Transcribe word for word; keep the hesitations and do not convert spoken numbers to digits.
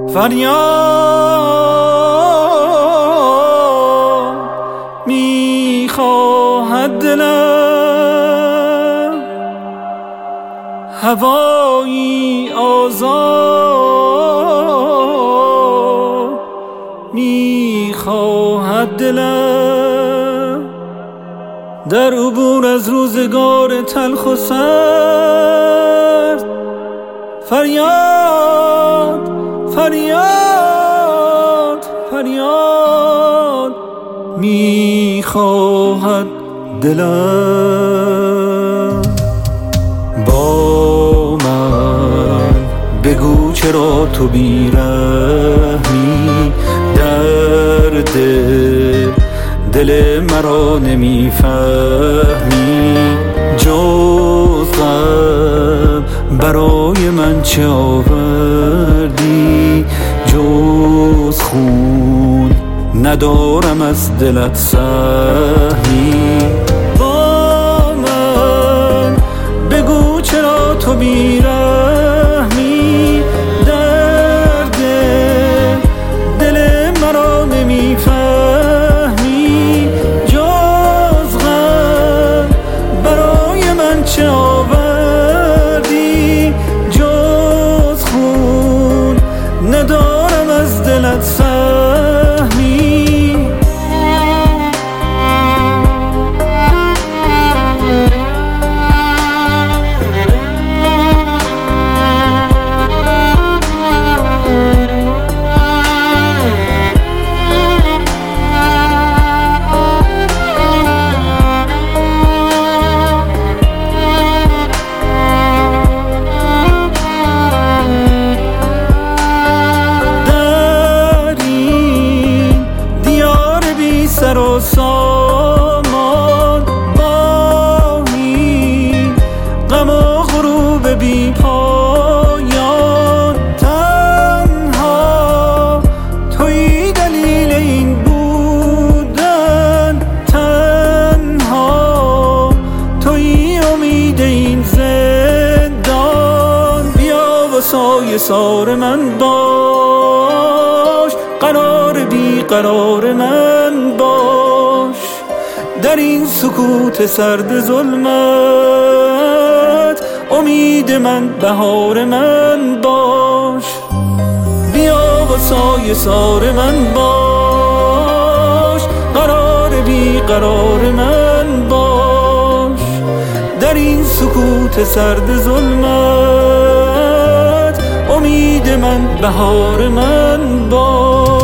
فریاد میخواهد دلم هوایی آزاد، میخواهد دلم در عبور از روزگار تلخ و سرد. فریاد فریاد فریاد میخواهد دلم. با من بگو چرا تو بی‌رحمی، درد دل مرا نمیفهمی. جز غم برای من چه آوردی، جز خون ندارم از دلت سهمی. با من بگو چرا تو بی‌رحمی، درد دل مرا نمیفهمی. جز غم برای من چه آوردی، جز خون ندارم از دلت سهمی. سر و سامان با این غم و غروب بی پایان، تنها تویی دلیل این بودن، تنها تویی امید این زندان. بیا و سایه سار من باش، قرار بی قرار من باش. در این سکوت سرد ظلمت امید من، بهار من باش. بیا و سایه سار من باش، قرار بی قرار من باش. در این سکوت سرد ظلمت امید من، بهار من باش.